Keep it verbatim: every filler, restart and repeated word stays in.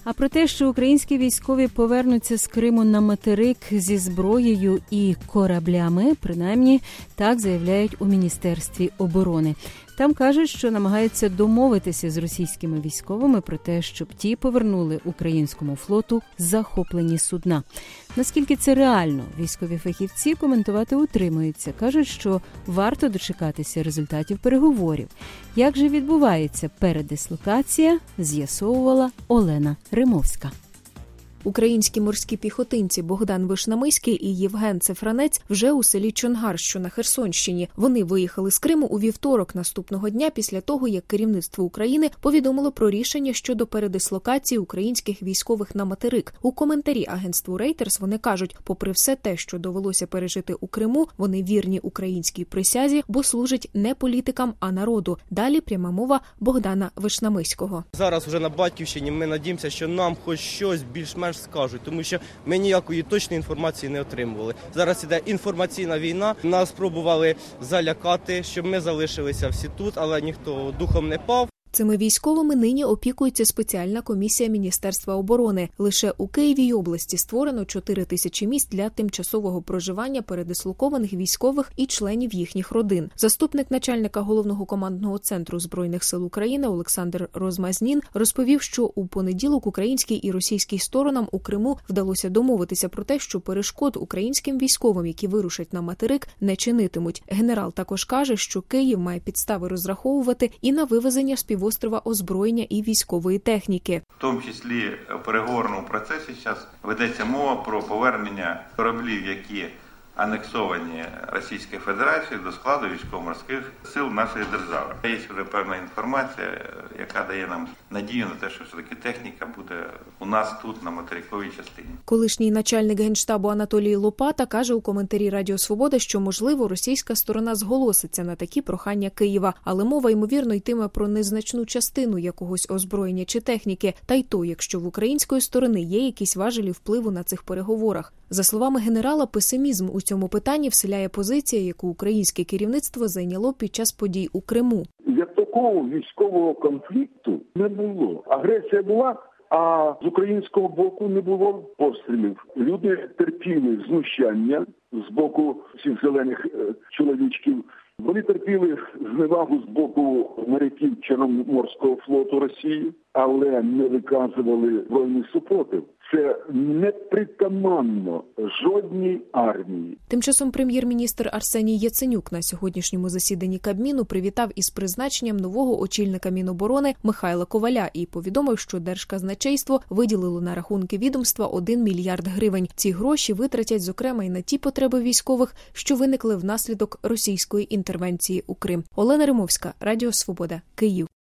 А про те, що українські військові повернуться з Криму на материк зі зброєю і кораблями, принаймні так заявляють у Міністерстві оборони. Там кажуть, що намагаються домовитися з російськими військовими про те, щоб ті повернули українському флоту захоплені судна. Наскільки це реально, військові фахівці коментувати утримуються. Кажуть, що варто дочекатися результатів переговорів. Як же відбувається передислокація, з'ясовувала Олена Римовська. Українські морські піхотинці Богдан Вишнамиський і Євген Цефранець вже у селі Чонгар, що на Херсонщині. Вони виїхали з Криму у вівторок наступного дня після того, як керівництво України повідомило про рішення щодо передислокації українських військових на материк. У коментарі агентству Reuters вони кажуть, попри все те, що довелося пережити у Криму, вони вірні українській присязі, бо служать не політикам, а народу. Далі пряма мова Богдана Вишнамиського. Зараз вже на Батьківщині ми надіємося, що нам хоч щось більш-менш скажуть, тому що ми ніякої точної інформації не отримували. Зараз іде інформаційна війна, нас спробували залякати, щоб ми залишилися всі тут, але ніхто духом не пав. Цими військовими нині опікується спеціальна комісія Міністерства оборони. Лише у Києві й області створено чотири тисячі місць для тимчасового проживання передислокованих військових і членів їхніх родин. Заступник начальника Головного командного центру Збройних сил України Олександр Розмазнін розповів, що у понеділок українській і російській сторонам у Криму вдалося домовитися про те, що перешкод українським військовим, які вирушать на материк, не чинитимуть. Генерал також каже, що Київ має підстави розраховувати і на вивезення співвласників острова озброєння і військової техніки. В тому числі в переговорному процесі зараз ведеться мова про повернення кораблів, які анексовані Російською Федерацією, до складу військово-морських сил нашої держави. Є вже певна інформація, яка дає нам надію на те, що все-таки техніка буде у нас тут, на материковій частині. Колишній начальник Генштабу Анатолій Лопата каже у коментарі Радіо Свобода, що, можливо, російська сторона зголоситься на такі прохання Києва, але мова, ймовірно, йтиме про незначну частину якогось озброєння чи техніки, та й то, якщо в української сторони є якісь важелі впливу на цих переговорах. За словами генерала, песимізм у цьому питанні вселяє позиція, яку українське керівництво зайняло під час подій у Криму. Як такого військового конфлікту не було. Агресія була, а з українського боку не було пострілів. Люди терпіли знущання з боку цих зелених чоловічків. Вони терпіли зневагу з боку моряків Чорноморського флоту Росії, але не виказували збройний супротив. Це непритаманно жодній армії. Тим часом прем'єр-міністр Арсеній Яценюк на сьогоднішньому засіданні Кабміну привітав із призначенням нового очільника Міноборони Михайла Коваля і повідомив, що Держказначейство виділило на рахунки відомства один мільярд гривень. Ці гроші витратять, зокрема, й на ті потреби військових, що виникли внаслідок російської інтервенції у Крим. Олена Римовська, Радіо Свобода, Київ.